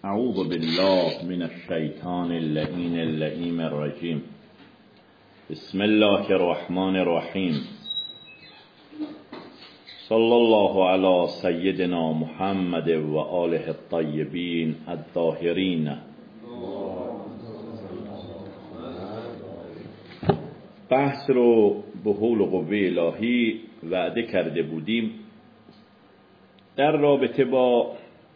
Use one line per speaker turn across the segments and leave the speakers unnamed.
اعوذ بالله من الشیطان اللعین اللعیم الرجیم. بسم الله الرحمن الرحیم. صلی الله علی سیدنا محمد و آله الطیبین الطاهرین. بحث رو به حول و قوه الهی وعده کرده بودیم در رابطه با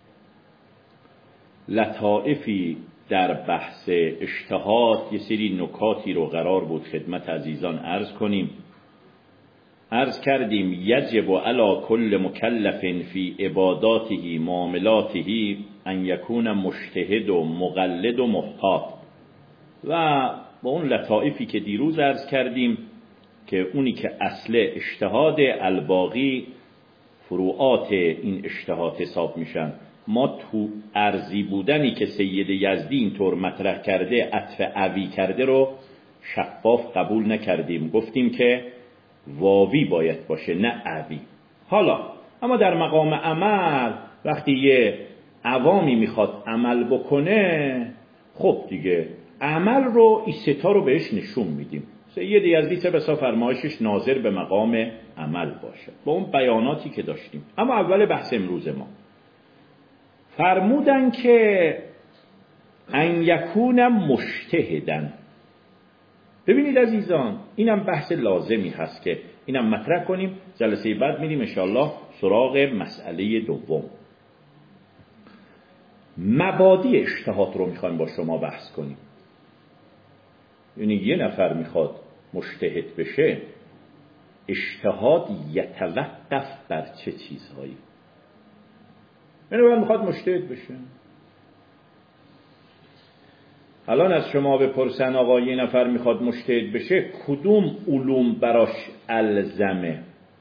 لطائفی در بحث اجتهاد. یه سری نکاتی رو قرار بود خدمت عزیزان عرض کنیم. عرض کردیم یجب علی کل مکلف فی عباداته معاملاته ان یکون مجتهد و مقلد و محتاط. و با اون لطائفی که دیروز عرض کردیم که اونی که اصل اجتهاد، الباقی فروعات این اجتهاد حساب میشن. ما تو ارضی بودنی که سید یزدی اینطور مطرح کرده، عطف عوی کرده رو شفاف قبول نکردیم. گفتیم که واوی باید باشه نه عوی. حالا اما در مقام عمل وقتی یه عوامی میخواد عمل بکنه، خب دیگه عمل رو این ستا رو بهش نشون میدیم. سید یزدی چه بسا فرمایشش ناظر به مقام عمل باشه با اون بیاناتی که داشتیم. اما اول بحث امروز ما فرمودن که ان یکون مجتهدن. ببینید عزیزان، اینم بحث لازمی هست که اینم مطرح کنیم. جلسه بعد میریم انشاءالله سراغ مسئله دوم. مبادی اجتهاد رو میخوایم با شما بحث کنیم. یعنی یه نفر میخواد مجتهد بشه، اجتهاد یتوقف بر چه چیزهایی؟ یعنی باید میخواد مجتهد بشه. الان از شما بپرسن آقا یه نفر میخواد مجتهد بشه، کدوم علوم براش الزمه؟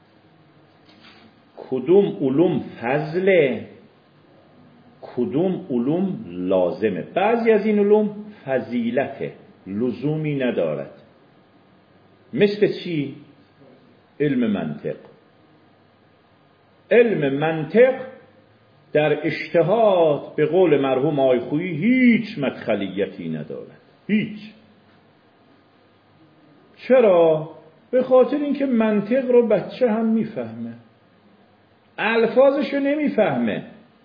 کدوم علوم فضله؟ کدوم علوم لازمه؟ بعضی از این علوم فضیلته، لزومی ندارد. مثل چی؟ علم منطق. علم منطق در اجتهاد به قول مرحوم آقای خویی هیچ مدخلیتی ندارد. هیچ. چرا؟ به خاطر اینکه منطق رو بچه هم میفهمه، الفاظشو نمیفهمه،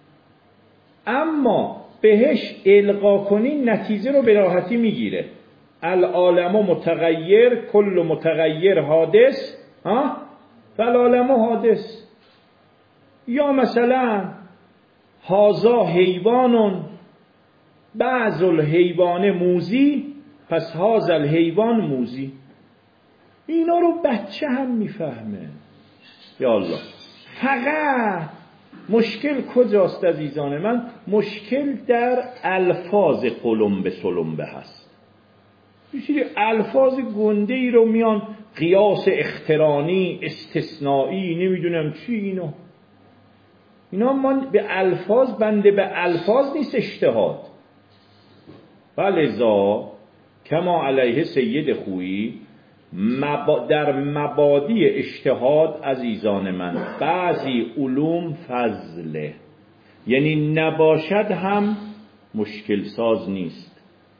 اما بهش القا کنی نتیجه رو به راحتی میگیره. العالم متغیر، کل متغیر حادث، فالعالم حادث. یا مثلا هازا حیوان بعض الحیوان موزی، پس هازا الحیوان موزی. اینا رو بچه هم میفهمه. یا الله. فقط مشکل کجاست عزیزان من؟ مشکل در الفاظ قلمبه سلمبه هست. یه سری الفاظ گنده ای رو میان قیاس اخترانی، استثنایی، نمیدونم چی. اینا ما به الفاظ، بنده به الفاظ نیست اجتهاد. فلذا کما علیه سید خویی در مبادی اجتهاد عزیزان من بعضی علوم فضله، یعنی نباشد هم مشکل ساز نیست.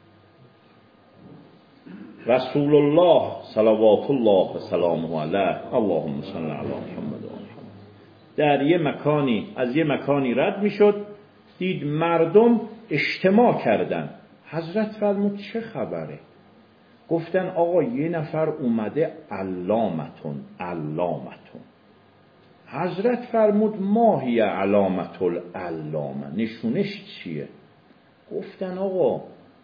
رسول الله صلوات الله و سلامه علیه اللهم صل علی محمد و محمد در یه مکانی از یه مکانی رد میشد، دید مردم اجتماع کردن. حضرت فرمود چه خبره؟ گفتن آقا یه نفر اومده علامتون. حضرت فرمود ما هی علامت العلامه، نشونش چیه؟ گفتن آقا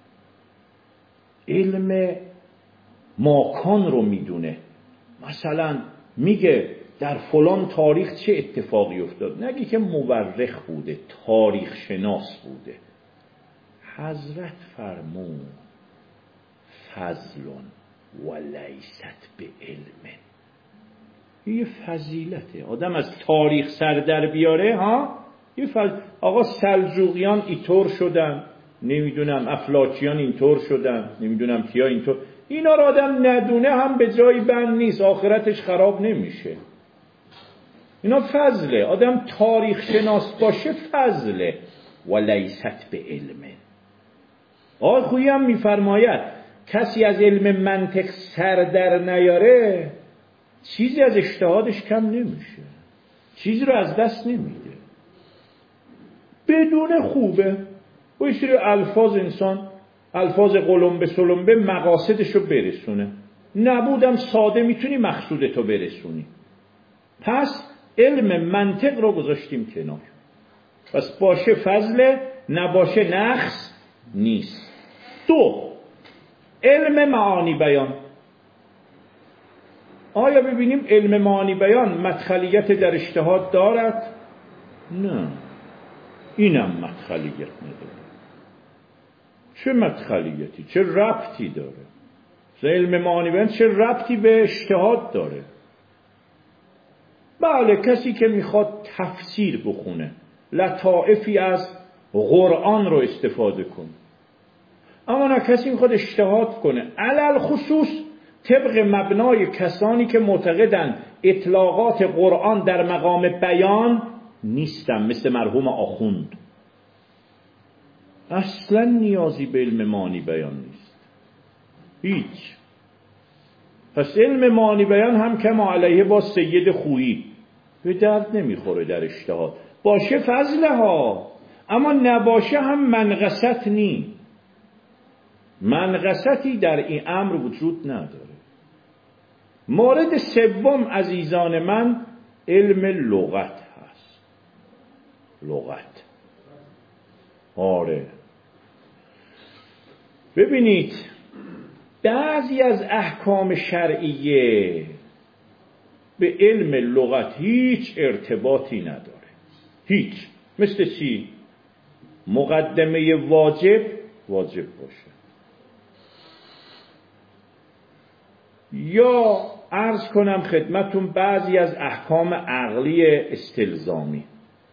علم ماکان رو میدونه، مثلا میگه در فلان تاریخ چه اتفاقی افتاد، نگی که مورخ بوده، تاریخ شناس بوده. حضرت فرمود فضلون و لیست به علم. یه فضیلته آدم از تاریخ سر در بیاره. آقا سلجوقیان اینطور شدن، نمیدونم افلاکیان اینطور شدن، نمیدونم کیا اینطور. اینا رو آدم ندونه هم به جایی بند نیست، آخرتش خراب نمیشه. اینا فضله. آدم تاریخ شناس باشه فضله. و لیست به علم. آقای خویی هم میفرماید کسی از علم منطق سر در نیاره چیزی از اجتهادش کم نمیشه، چیزی رو از دست نمیده. بدون خوبه با یه سری الفاظ انسان، الفاظ قلمبه سلمبه مقاصدش رو برسونه، نبودم ساده میتونی مقصودتو برسونی. پس علم منطق رو گذاشتیم کنار. پس باشه فضل، نباشه نقص نیست. 2. علم معانی بیان. آیا ببینیم علم معانی بیان مدخلیت در اجتهاد دارد؟ نه، اینم مدخلیت نداره. چه مدخلیتی؟ چه ربطی داره؟ علم معانی بیان چه ربطی به اجتهاد داره؟ بله، کسی که میخواد تفسیر بخونه، لطائفی از قرآن رو استفاده کنه. اما نه کسی میخواد اجتهاد کنه، علل خصوص طبق مبنای کسانی که معتقدند اطلاقات قرآن در مقام بیان نیستن، مثل مرحوم آخوند. اصلا نیازی به علم معانی بیان نیست، هیچ. پس علم معانی بیان هم کما علیه با سید خویی به درد نمیخوره در اجتهاد. باشه فضله ها، اما نباشه هم منقصت نی. منقصتی در این امر وجود نداره. مورد سوم عزیزان من علم لغت هست. لغت، آره. ببینید بعضی از احکام شرعیه به علم لغت هیچ ارتباطی نداره، هیچ. مثل چی؟ مقدمه واجب باشه، یا عرض کنم خدمتون بعضی از احکام عقلی استلزامی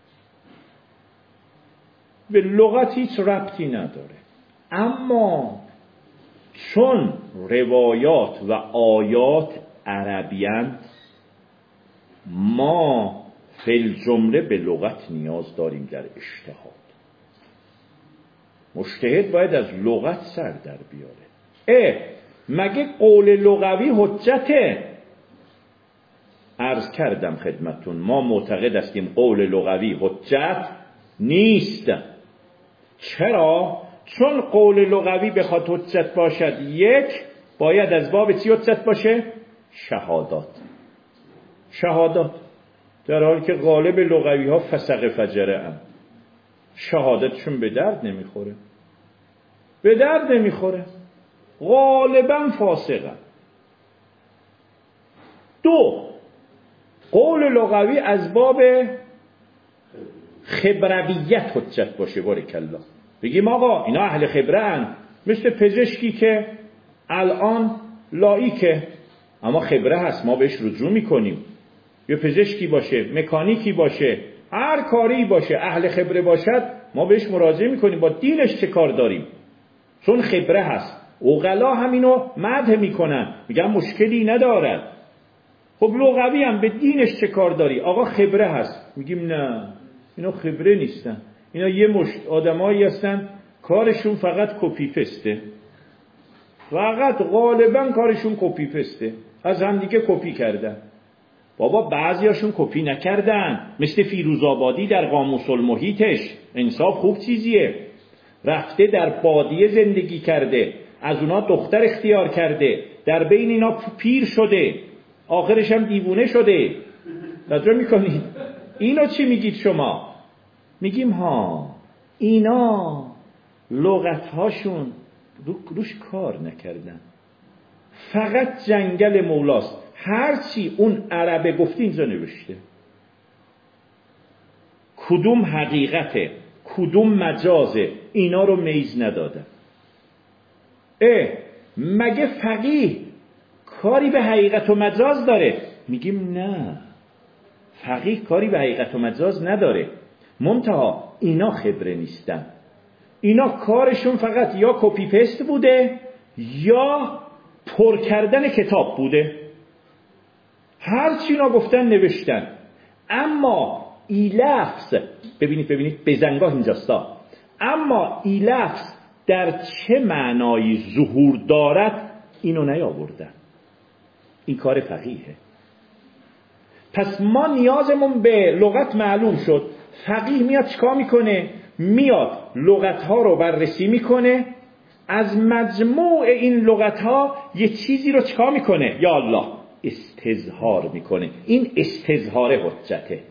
به لغت هیچ ربطی نداره. اما چون روایات و آیات عربی‌اند، ما فی الجمله به لغت نیاز داریم در اجتهاد. مجتهد باید از لغت سر در بیاره. مگه قول لغوی حجته؟ عرض کردم خدمتون ما معتقد هستیم قول لغوی حجت نیست. چرا؟ چون قول لغوی بخواد حجت باشد، یک باید از باب چی حجت باشه؟ شهادات. در حالی که غالب لغوی ها فسق فجره هم، شهادتشون به درد نمیخوره، غالبا فاسقن. 2 قول لغوی از باب خبرویت حجت باشه. بارکالله. بگیم آقا اینا اهل خبره هن، مثل پزشکی که الان لاییکه اما خبره هست، ما بهش رجوع میکنیم. یا پزشکی باشه، مکانیکی باشه، هر کاری باشه، اهل خبره باشد، ما بهش مراجعه میکنیم با دینش چه کار داریم، چون خبره هست. عقلا همینو مدح میکنن، میگن مشکلی ندارد. خب لغوی هم به دینش چه کار داری؟ آقا خبره هست. میگیم نه، اینا خبره نیستن، اینا یه مشت آدمایی هستن کارشون فقط کپی پسته، فقط غالبا کارشون کپی پسته، از هم دیگه کپی کردن. بابا بعضیاشون کپی نکردن، مثل فیروزآبادی در قاموس المحیطش، انصاف خوب چیزیه، رفته در بادیه زندگی کرده، از اونا دختر اختیار کرده، در بین اینا پیر شده، آخرش هم دیوونه شده. توجه میکنید؟ اینا چی میگید شما؟ میگیم ها اینا لغتهاشون روش کار نکردن، فقط جنگل مولاست، هرچی اون عربه گفتی اینجا نوشته، کدوم حقیقته کدوم مجازه اینا رو میز ندادن. مگه فقیه کاری به حقیقت و مجاز داره؟ میگیم نه، فقیه کاری به حقیقت و مجاز نداره، منتها اینا خبره نیستن، اینا کارشون فقط یا کپی پست بوده یا پر کردن کتاب بوده، هر چی اینا گفتن نوشتن. اما ای لفظ ببینید بزنگاه اینجاستا، اما این لفظ در چه معنایی ظهور دارد اینو نیاوردن. این کار فقیهه. پس ما نیازمون به لغت معلوم شد. فقیه میاد چیکار میکنه؟ میاد لغتها رو بررسی میکنه، از مجموع این لغتها یه چیزی رو چیکار میکنه؟ یا الله، استظهار میکنه. این استظهار حجته.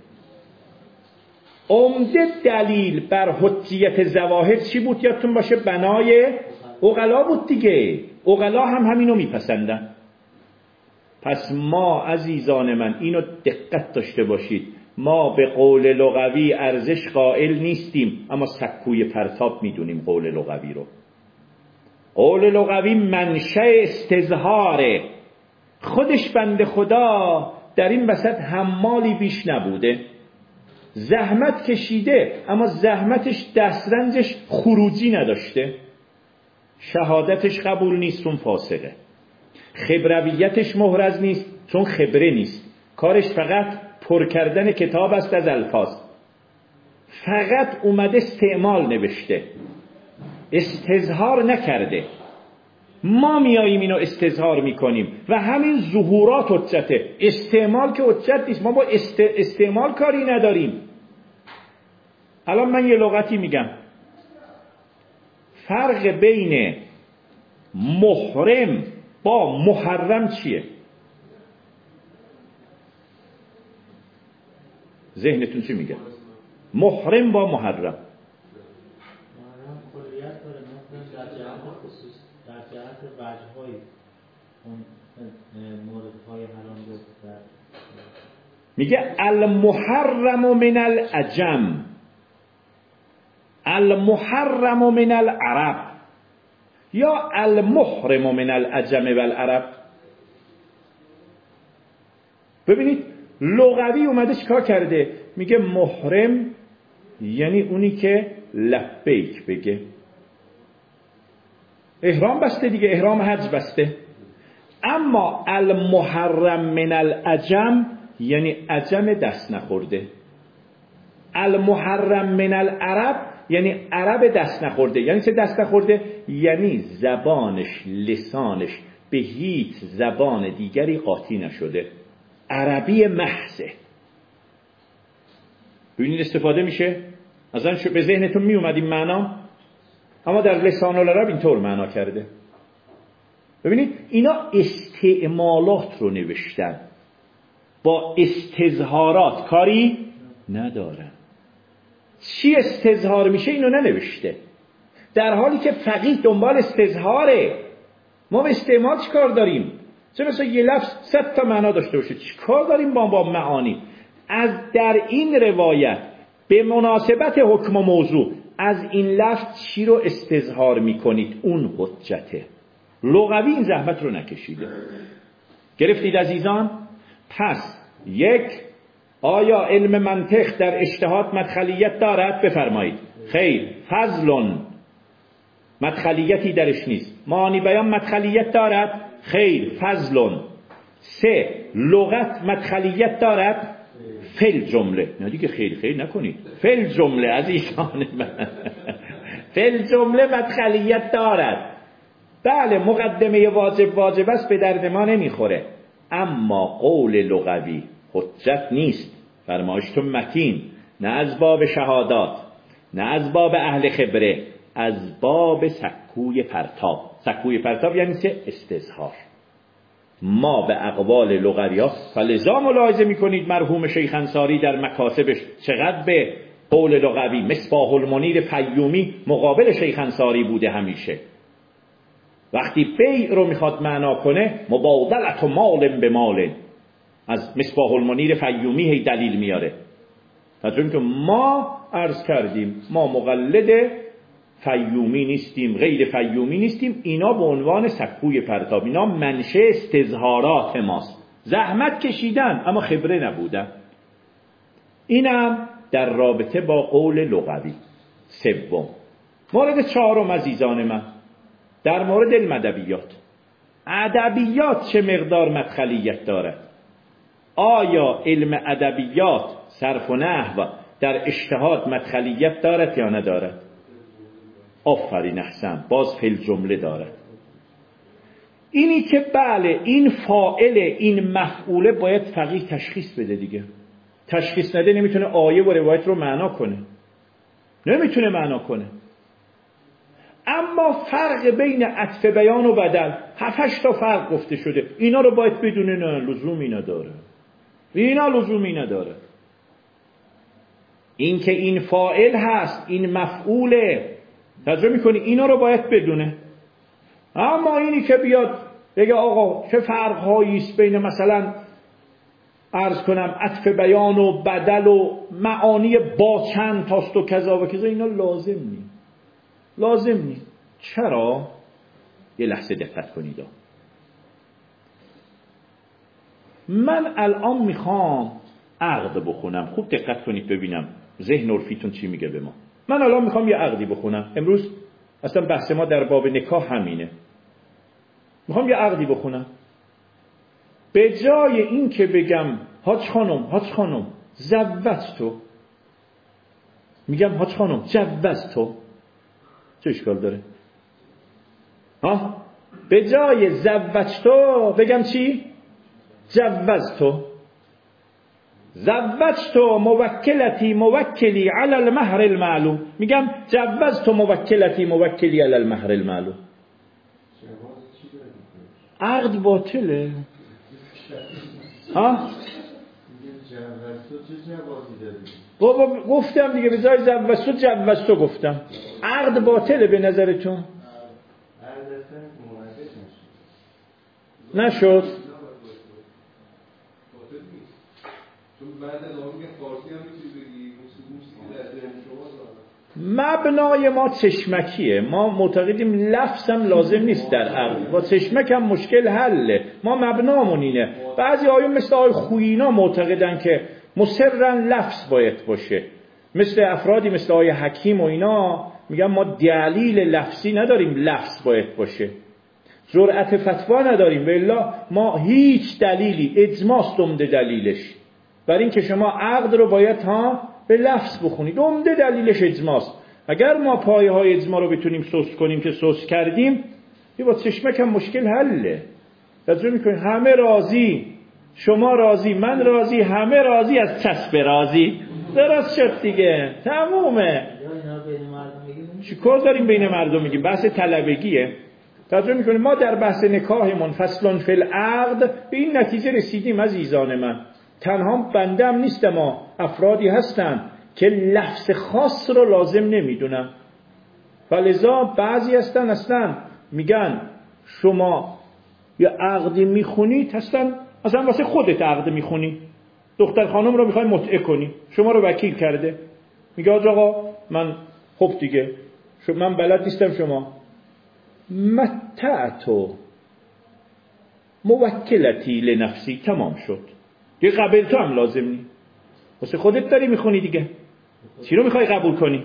عمده دلیل بر حجیت ظواهر چی بود؟ یادتون باشه بنای عقلا بود دیگه. عقلا هم همینو میپسندن. پس ما عزیزان من اینو دقت داشته باشید، ما به قول لغوی ارزش قائل نیستیم، اما سکوی پرتاب میدونیم قول لغوی رو. قول لغوی منشأ استظهاره. خودش بنده خدا در این وسط حمالی بیش نبوده، زحمت کشیده، اما زحمتش دسترنجش خروجی نداشته. شهادتش قبول نیست چون فاسقه، خبرویتش محرز نیست چون خبره نیست، کارش فقط پر کردن کتاب است از الفاظ، فقط اومده استعمال نوشته، استظهار نکرده. ما میاییم اینو استظهار میکنیم و همین ظهورات حجته. استعمال که حجت نیست، ما با استعمال کاری نداریم. الان من یه لغتی میگم، فرق بین محرم با محرم چیه؟ ذهنتون چی میگه؟ محرم با محرم.
محرم کلیت داره، محرم در جهت خصوص، در جهت وجه‌های اون موردهای حرام رو در
میگه المحرم من العجم، المحرم من العرب، یا المحرم من العجم والعرب. ببینید لغوی اومده چیکار کرده؟ میگه محرم یعنی اونی که لبیک بگه، احرام بسته دیگه، احرام حج بسته. اما المحرم من العجم یعنی عجم دست نخورده. المحرم من العرب یعنی عرب دست نخورده. یعنی چه دست نخورده؟ یعنی زبانش، لسانش به هیچ زبان دیگری قاطی نشده، عربی محضه. ببینید استفاده میشه. مثلا به ذهنتون می اومد این معنا، اما در لسان العرب اینطور معنا کرده. ببینید اینا استعمالات رو نوشتن، با استظهارات کاری ندارن. چی استظهار میشه اینو ننوشته، در حالی که فقیه دنبال استظهاره. ما به استعمال چی کار داریم؟ چه مثلا یه لفظ 100 تا معنا داشته باشه، چی کار داریم با معانی؟ از در این روایت به مناسبت حکم و موضوع از این لفظ چی رو استظهار میکنید؟ اون حجته. لغوی این زحمت رو نکشیده. گرفتید عزیزان؟ پس یک، آیا علم منطق در اجتهاد مدخلیت دارد؟ بفرمایید. خیر. فضلون، مدخلیتی درش نیست. معانی بیان مدخلیت دارد؟ خیر. فضلون. سه، لغت مدخلیت دارد؟ فل جمله. نه دیگه خیر نکنید. فل جمله عزیزان من، فل جمله مدخلیت دارد. بله مقدمه واجب است، به درد ما نمیخوره، اما قول لغوی حجت نیست. فرمایشتون متین، نه از باب شهادات، نه از باب اهل خبره، از باب سکوی پرتاب. سکوی پرتاب یعنی چه؟ استظهار. ما به اقوال لغوی ها فلذا ملاحظه میکنید مرحوم شیخ انصاری در مکاسبش چقدر به قول لغوی مصباح المنیر فیومی مقابل شیخ انصاری بوده. همیشه وقتی بیع رو میخواد معنا کنه، مبادلت و مال به مال، از مصباح المنیر فیومی هی دلیل میاره. چون که ما عرض کردیم ما مقلد فیومی نیستیم، غیر فیومی نیستیم. اینا به عنوان سکوی پرتاب، اینا منشأ استظهارات ماست. زحمت کشیدن اما خبره نبودن. اینم در رابطه با قول لغوی. سوم، مورد چهارم عزیزان من، در مورد علم ادبیات. ادبیات چه مقدار مدخلیت دارد؟ آیا علم ادبیات صرف و نحو در اجتهاد مدخلیت دارد یا ندارد؟ آفرین احسن، باز فی الجمله داره. اینی که بله این فاعل این مفعوله باید فقیه تشخیص بده دیگه. تشخیص نده نمیتونه آیه و روایت رو معنا کنه، نمیتونه معنا کنه. اما فرق بین عطف بیان و بدل 7-8 تا فرق گفته شده، اینا رو باید بدونه. نه لزومی نداره، اینا لزومی نداره. این که این فاعل هست، این مفعوله، ترجمه میکنی، اینا رو باید بدونه. اما اینی که بیاد بگه آقا چه فرق‌هایی است بین مثلا عرض کنم عطف بیان و بدل و معانی با چند تاست و کذا و کذا، اینا لازم نیست. لازم نیست. چرا؟ یه لحظه دقت کنید. من الان میخوام عقد بخونم. خوب دقت کنید ببینم ذهن عرفیتون چی میگه به ما. من الان میخوام یه عقدی بخونم. امروز اصلا بحث ما در باب نکاح همینه. میخوام یه عقدی بخونم. به جای این که بگم حاج خانم زوجتو، میگم حاج خانم جوزتو. چه اشکال داره؟ ها؟ به جای زوجتو بگم چی؟ جوزتو. زوجتو موکلتی موکلی علی المهر المعلوم. میگم جوزتو موکلتی موکلی علی المهر المعلوم. عقد باطله. ها؟ گفتم دیگه به جای جوزتو گفتم. عقد باطله به نظرتون؟ نشد. مبنای ما چشمکیه. ما معتقدیم لفظ هم لازم نیست در عقد، با چشمک هم مشکل حله. ما مبنامون اینه. بعضی آیون مثل آیه خویینا معتقدن که مصرا لفظ باید باشه، مثل افرادی مثل آیه حکیم و اینا میگن ما دلیل لفظی نداریم، لفظ باید باشه. جرأت فتوا نداریم، والا ما هیچ دلیلی، اجماعست عمده دلیلش برای این که شما عقد رو باید به لفظ بخونید. عمده دلیلش اجماعست. اگر ما پایه های اجماع رو بتونیم سست کنیم که سست کردیم، یه با چشمک هم مشکل حله. تجربه میکنید همه راضی، شما راضی، من راضی، همه راضی، از چسب راضی. درست شد دیگه، تمومه. چی کار داریم بین مردم میگیم؟ بحث طلبگیه. تجربه میکنید ما در بحث نکاحمون فصل فی العقد به این نتیجه رسیدیم عزیزان من، تنها بنده هم نیستم، ما افرادی هستن که لفظ خاص رو لازم نمیدونن، ولذا بعضی هستن اصلا میگن شما یه عقدی میخونید، اصلا واسه خودت عقد میخونی، دختر خانم رو میخوای متعه کنی، شما رو وکیل کرده، میگه آقا من خب دیگه من بلد نیستم، شما متعتو موکلتی لنفسی، تمام شد دیگه، قبل تو هم لازم نی، واسه خودت داری میخونی دیگه، چی رو میخوای قبول کنی؟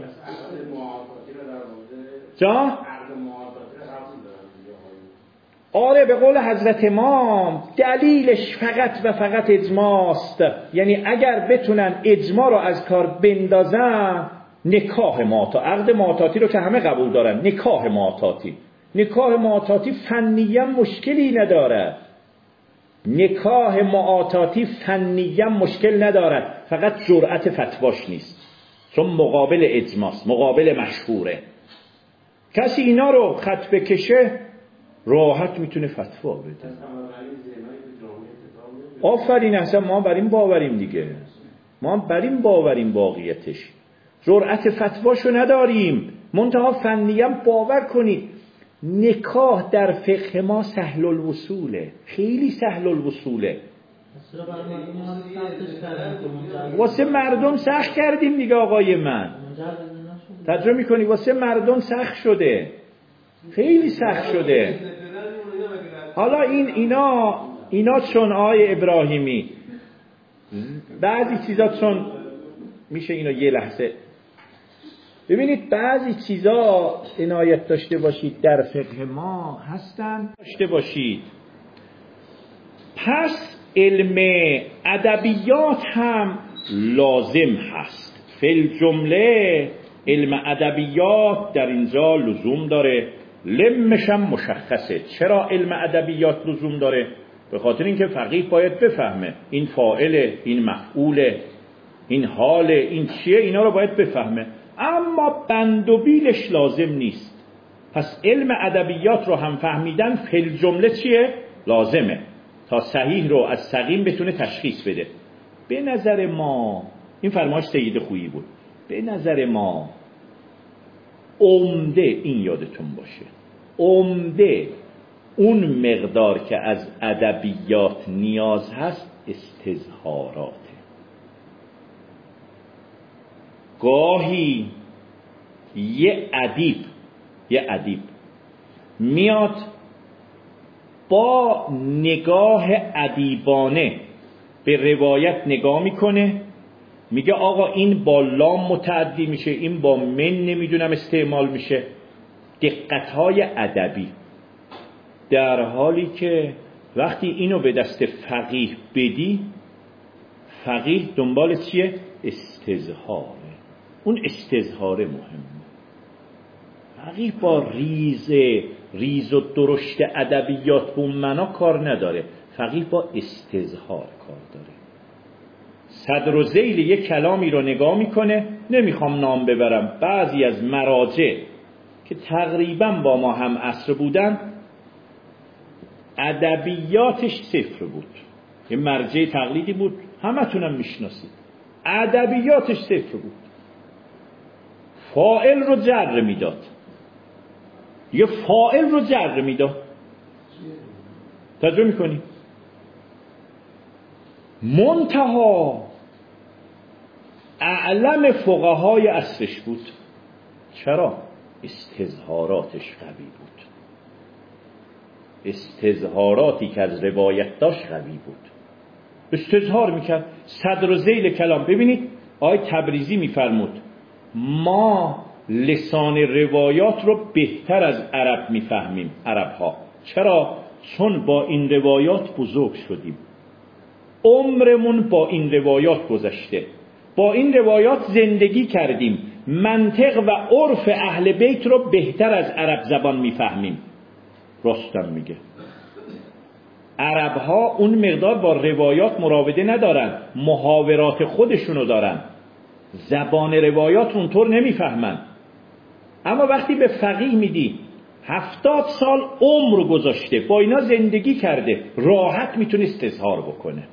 جا؟ آره به قول حضرت امام دلیلش فقط و فقط اجماعست. یعنی اگر بتونن اجماع رو از کار بندازن، نکاح معاطاتی، عقد معاطاتی رو که همه قبول دارن، نکاح معاطاتی فنیاً مشکلی نداره، نکاح معاطاتی فنیاً مشکل ندارد، فقط جرأت فتواش نیست، چون مقابل اجماعست، مقابل مشهوره. کسی اینا رو خط بکشه راحت میتونه فتوا بده. آفرین، اصلا ما بر این باوریم دیگه، ما بر این باوریم، واقعیتش جرأت فتواشو نداریم، منتها فنیاً باور کنید نکاح در فقه ما سهل الوصوله، خیلی سهل الوصوله. واسه مردم سخت کردیم دیگه آقای من، تجربه میکنی واسه مردم سخت شده، خیلی سخت شده. حالا اینا چون آقای ابراهیمی بعضی چیزا چون میشه اینو یه لحظه ببینید، بعضی چیزا عنایت داشته باشید در فقه ما هستن، داشته باشید. پس علم ادبیات هم لازم هست. فی الجمله علم ادبیات در اینجا لزوم داره، لمشم مشخصه. چرا علم ادبیات لزوم داره؟ به خاطر اینکه فقیه باید بفهمه این فاعله، این مفعوله، این حاله، این چیه، اینا رو باید بفهمه، اما بند و بیلش لازم نیست. پس علم ادبیات رو هم فهمیدن فی الجمله چیه؟ لازمه تا صحیح رو از سقیم بتونه تشخیص بده. به نظر ما، این فرمایش سید خویی بود، به نظر ما عمده، این یادتون باشه، عمده اون مقدار که از ادبیات نیاز هست استظهاراته. گاهی یه ادیب میاد با نگاه ادیبانه به روایت نگاه میکنه، میگه آقا این با لام متعدی میشه، این با من نمیدونم استعمال میشه، دقتهای ادبی. در حالی که وقتی اینو به دست فقیه بدی، فقیه دنبال چیه؟ استظهاره. اون استظهاره مهمه. فقیه با ریز و درشت ادبیات به اون معنا کار نداره، فقیه با استظهار کار داره. صدر و ذیل یک کلامی رو نگاه میکنه، نمیخوام نام ببرم، بعضی از مراجع که تقریبا با ما هم عصر بودن ادبیاتش صفر بود، یه مرجع تقلیدی بود، همه تونم میشناسید، ادبیاتش صفر بود. فاعل رو جر میداد، یه فاعل رو جر میداد. ترجمه میکنی؟ منتها اعلم فقهای عصرش بود. چرا؟ استظهاراتش قوی بود، استظهاراتی که از روایت داشت قوی بود، استظهار میکرد. صدر و ذیل کلام. ببینید آقای تبریزی میفرمود ما لسان روایات رو بهتر از عرب میفهمیم، عربها. چرا؟ چون با این روایات بزرگ شدیم، عمرمون با این روایات گذشته، با این روایات زندگی کردیم، منطق و عرف اهل بیت رو بهتر از عرب زبان میفهمیم. راستم میگه. عربها اون مقدار با روایات مراوده ندارن، محاورات خودشونو دارن، زبان روایات اونطور نمیفهمن. اما وقتی به فقیه میدی 70 سال عمر گذاشته، با اینا زندگی کرده، راحت میتونه استظهار بکنه.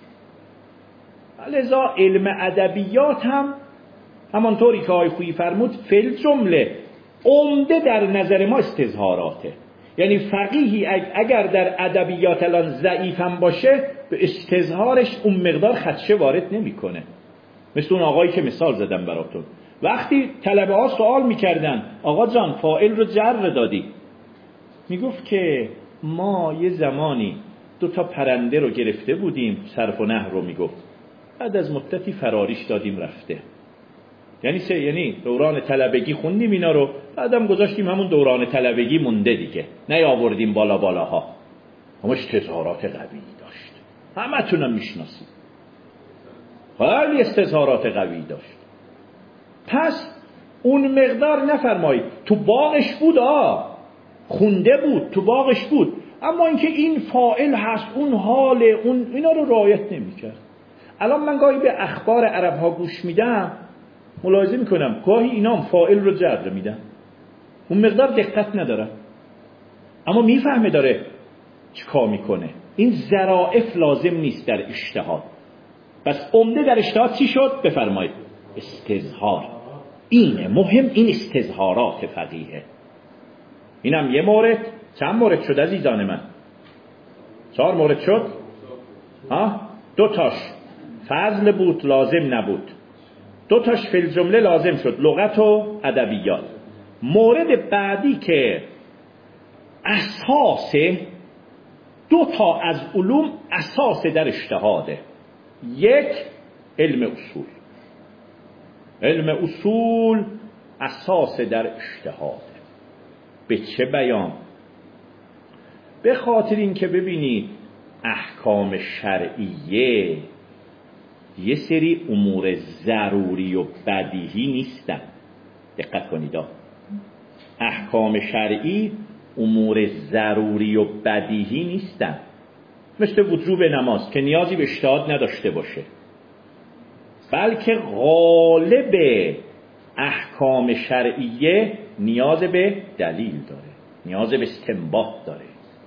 لذا علم ادبیات هم همانطوری که آقای خویی فرمود فی جمله عمده در نظر ما استظهاراته. یعنی فقیهی اگر در ادبیات الان ضعیف هم باشه، به استظهارش اون مقدار خدشه وارد نمیکنه. مثل اون آقایی که مثال زدم براتون، وقتی طلبه ها سوال میکردن آقا جان فاعل رو جر دادی، میگفت که ما یه زمانی 2 پرنده رو گرفته بودیم، صرف و نحو رو میگفت، بعد از مدتی فراریش دادیم رفته. یعنی دوران طلبگی خوندیم اینا رو، بعدم گذاشتیم همون دوران طلبگی مونده دیگه، نیاوردیم بالاها. اما استظهارات قوی داشت، همه تونم میشناسید، خیلی استظهارات قوی داشت. پس اون مقدار نفرمایید تو باغش بود، خونده بود، تو باغش بود، اما اینکه این فاعل هست، اون حاله، اون اینا رو رعایت نمی‌کرد. الان من گاهی به اخبار عرب‌ها گوش میدم، ملاحظه میکنم گاهی اینا هم فاعل رو جر میدن، اون مقدار دقت نداره، اما میفهمه داره چیکار میکنه. این ظرافت لازم نیست در اجتهاد. پس عمده در اجتهاد چی شد؟ بفرمایید استظهار. اینه مهم، این استظهارات فقیه. اینم یه مورد. چند مورد شد عزیزان من؟ 4 مورد شد. 2 تاش فضل بود، لازم نبود. 2 تاش فی الجمله لازم شد، لغت و ادبیات. مورد بعدی که اساس 2 تا از علوم اساس در اجتهاده. 1 علم اصول. علم اصول اساس در اجتهاده. به چه بیان؟ به خاطر این که ببینید احکام شرعیه یه سری امور ضروری و بدیهی نیستن. دقت کنید، احکام شرعی امور ضروری و بدیهی نیستن، مثل وجوب نماز که نیازی به اجتهاد نداشته باشه، بلکه غالب احکام شرعیه نیاز به دلیل داره، نیاز به استنباط داره.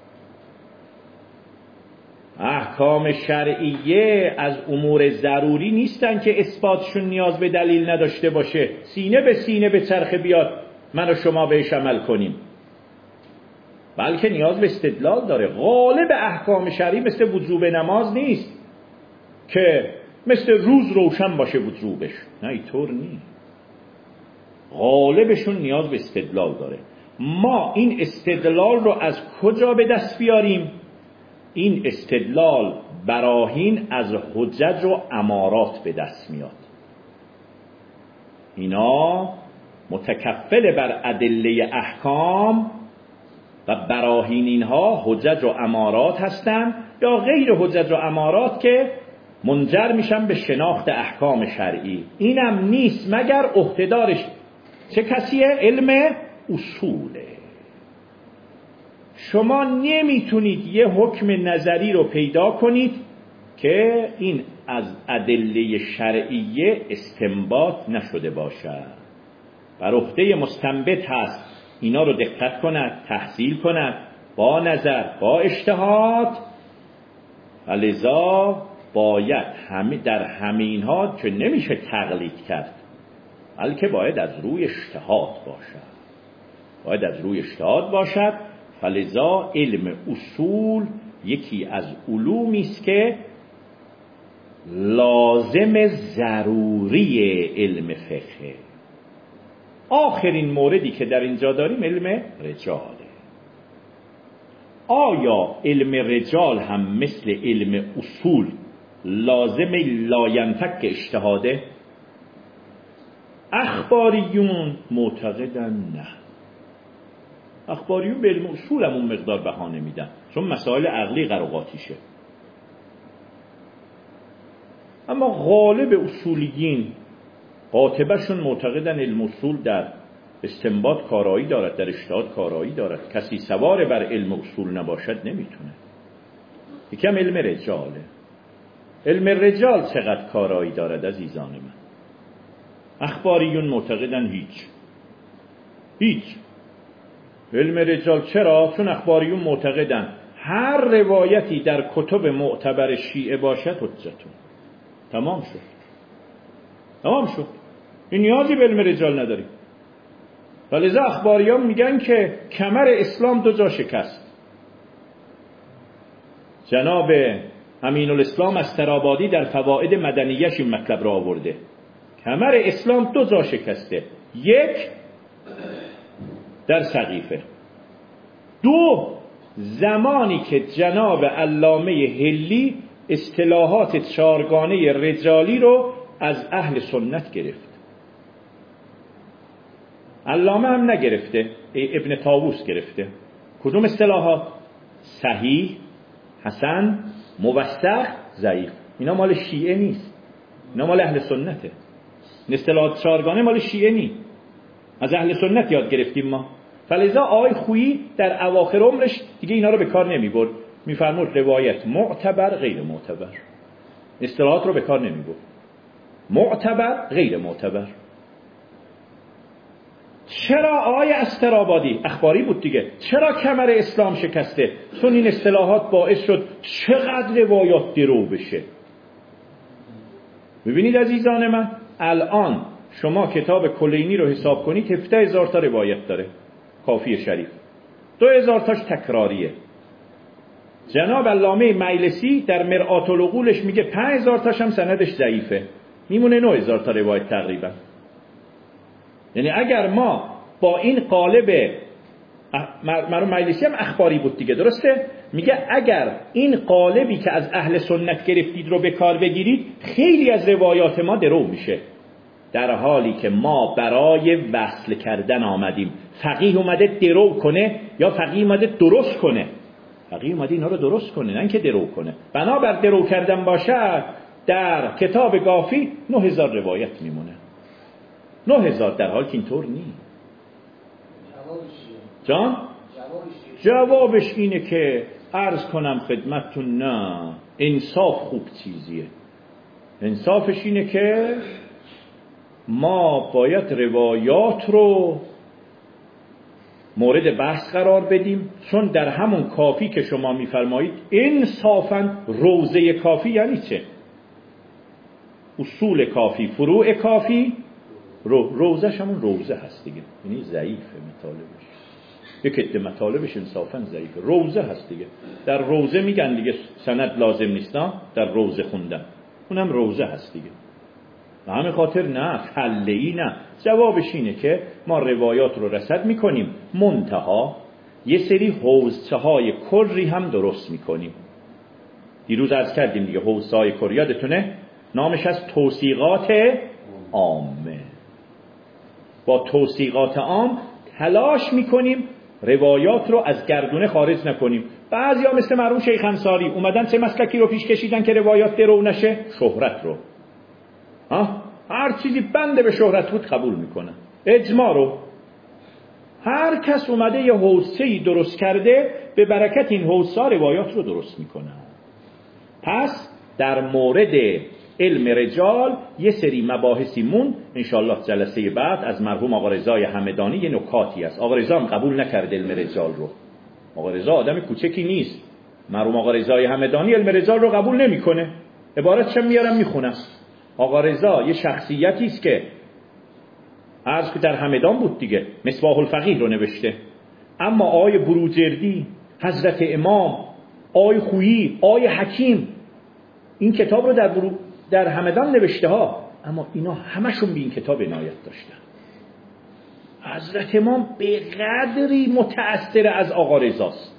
احکام شرعیه از امور ضروری نیستن که اثباتشون نیاز به دلیل نداشته باشه، سینه به چرخ بیاد من و شما بهش عمل کنیم، بلکه نیاز به استدلال داره. غالب احکام شرعی مثل وجوب نماز نیست که مثل روز روشن باشه وجوبش، نه اینطور نیست، غالبشون نیاز به استدلال داره. ما این استدلال رو از کجا به دست بیاریم؟ این استدلال براهین از حجج و امارات به دست میاد. اینا متکفل بر ادله احکام و براهین اینها حجج و امارات هستن یا غیر حجج و امارات که منجر میشن به شناخت احکام شرعی. اینم نیست مگر عهده‌دارش چه کسیه؟ علم اصوله. شما نمیتونید یه حکم نظری رو پیدا کنید که این از ادله شرعیه استنباط نشده باشد. بر عهده مستنبط هست اینا رو دقت کند، تحصیل کند با نظر، با اجتهاد، و لذا باید در همه اینها که نمیشه تقلید کرد، بلکه باید از روی اجتهاد باشد. فلذا علم اصول یکی از علومی است که لازم ضروری علم فقه. آخرین موردی که در اینجا داریم علم رجاله. آیا علم رجال هم مثل علم اصول لازم لاینفک اجتهاده؟ اخباریون معتقدن نه. اخباریون به علم اصول هم اون مقدار بها نمیدن، چون مسائل عقلی قراقاتیشه. اما غالب اصولیین قاطبه‌شون معتقدن علم اصول در استنباط کارایی دارد، در اجتهاد کارایی دارد. کسی سوار بر علم اصول نباشد نمیتونه. یکم علم رجاله. علم رجال چقدر کارایی دارد عزیزان من؟ اخباریون معتقدن هیچ. علم رجال چرا؟ چون اخباریون معتقدن هر روایتی در کتب معتبر شیعه باشد حجتون. تمام شد. این نیازی به علم رجال نداری. ولذا اخباریان میگن که کمر اسلام دو جا شکست. جناب امین الاسلام استرابادی در فواید مدنیش این مطلب را آورده. کمر اسلام دو جا شکسته، یک در سقیفه، دو زمانی که جناب علامه حلی اصطلاحات چارگانه رجالی رو از اهل سنت گرفت. علامه هم نگرفته، ابن طاووس گرفته. کدوم اصطلاحات؟ صحیح، حسن، موثق، ضعیف. اینا مال شیعه نیست، اینا مال اهل سنته. اصطلاحات چارگانه مال شیعه نیست، از اهل سنت یاد گرفتیم ما. فلذا آقای خویی در اواخر عمرش دیگه اینا رو به کار نمیبرد، میفرمود روایت معتبر غیر معتبر، اصطلاحات رو به کار نمیبرد، معتبر غیر معتبر. چرا آقای استرابادی اخباری بود دیگه، چرا کمر اسلام شکسته؟ چون این اصطلاحات باعث شد چقدر روایات درو بشه. ببینید عزیزان من، الان شما کتاب کلینی رو حساب کنید 17,000 تا روایت داره، کافی شریف 2,000 تاش تکراریه. جناب علامه مجلسی در مرآت العقولش میگه 5,000 تاش هم سندش ضعیفه، میمونه 9,000 تا روایت تقریبا. یعنی اگر ما با این قالب مرحوم مجلسی هم اخباری بود دیگه، درسته؟ میگه اگر این قالبی که از اهل سنت گرفتید رو به کار بگیرید خیلی از روایات ما درو میشه، در حالی که ما برای وصل کردن آمدیم. فقیه اومده درو کنه یا فقیه اومده درست کنه؟ فقیه اومده اینا رو درست کنه، نه اینکه درو کنه. بنابر درو کردن باشه در کتاب کافی 9,000 روایت میمونه. 9000 در حال که اینطور نیست. جان؟ جوابش اینه که عرض کنم خدمتتون نه، انصاف خوب چیزیه. انصافش اینه که ما باید روایات رو مورد بحث قرار بدیم، چون در همون کافی که شما میفرمایید انصافاً روزه کافی یعنی چه؟ اصول کافی، فروع کافی، روزش همون روزه هست دیگه، یعنی ضعیفه مطالبش، یک عده مطالبش انصافاً ضعیفه، روزه هست دیگه. در روزه میگن دیگه سند لازم نیست، در روزه خوندن، اونم روزه هست دیگه. و همین خاطر نه فله‌ای نه. جوابش اینه که ما روایات رو رصد میکنیم، منتها یه سری حوزه های کری هم درست میکنیم. دیروز عرض کردیم دیگه حوزه های کری یادتونه نامش از توثیقات عامه. با توثیقات عام تلاش میکنیم روایات رو از گردونه خارج نکنیم. بعضیا مثل مرحوم شیخ انصاری اومدن چه مسلکی رو پیش کشیدن که روایات درو نشه؟ شهرت رو. هر چیزی بنده به شهرت بود قبول میکنن. اجماع رو هر کس اومده یه حوزه‌ای درست کرده، به برکت این حوزه روایات رو درست میکنن. پس در مورد علم رجال یه سری مباحثی مون، انشالله جلسه بعد از مرحوم آقا رضای همدانی یه نکاتی است. آقا رضا هم قبول نکرد علم رجال رو. آقا رضا آدم کوچکی نیست. مرحوم آقا رضای همدانی علم رجال رو قبول نمیکنه. عبارتش میارم میخونم. آقا رضا یه شخصیتی است که عرض که در همدان بود دیگه، مصباح الفقیه رو نوشته. اما آقای بروجردی، حضرت امام، آقای خویی، آقای حکیم این کتاب رو در همدان نوشته ها، اما اینا همشون به این کتاب عنایت داشتن. حضرت امام به قدری متأثر از آقا رضاست،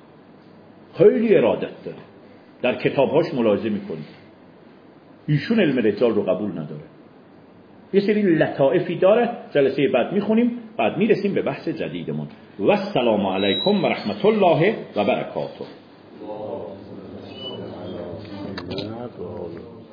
خیلی ارادت داره، در کتابهاش ملاحظه میکنید. ایشون علم رجال رو قبول نداره، یه سری لطائفی داره. جلسه بعد میخونیم، بعد میرسیم به بحث جدیدمون. و السلام علیکم و رحمت الله و برکاته.